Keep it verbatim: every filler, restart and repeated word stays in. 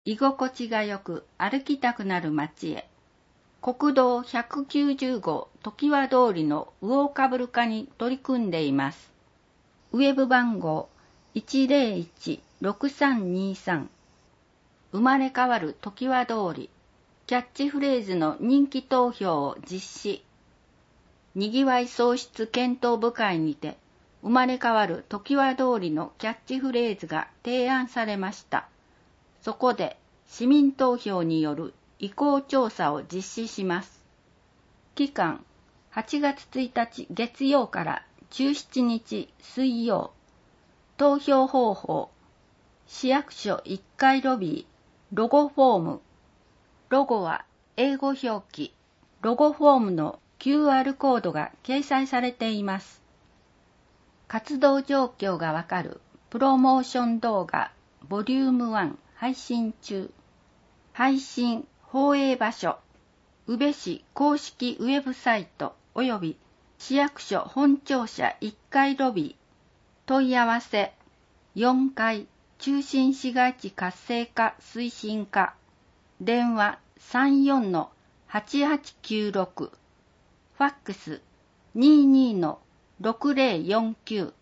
居心地がよく歩きたくなる街へ。国道ひゃくきゅうじゅうご常盤通りのウォーカブル化に取り組んでいます。ウェブ番号 いちまるいち ろくさんにさん。生まれ変わる常盤通り。キャッチフレーズの人気投票を実施。にぎわい創出検討部会にて、生まれ変わる常盤通りのキャッチフレーズが提案されました。そこで市民投票による意向調査を実施します。期間はちがつついたち月曜からじゅうしちにち水曜。投票方法。市役所いっかいロビー、ロゴフォーム。ロゴは英語表記。ロゴフォームの キューアール コードが掲載されています。活動状況がわかるプロモーション動画ボリュームワン配信中。配信放映場所。宇部市公式ウェブサイト及び市役所本庁舎いっかいロビー。問い合わせよんかい中心市街地活性化推進課。電話 さんよんのはちはちきゅうろく。ファックス にじゅうにのろくぜろよんきゅう。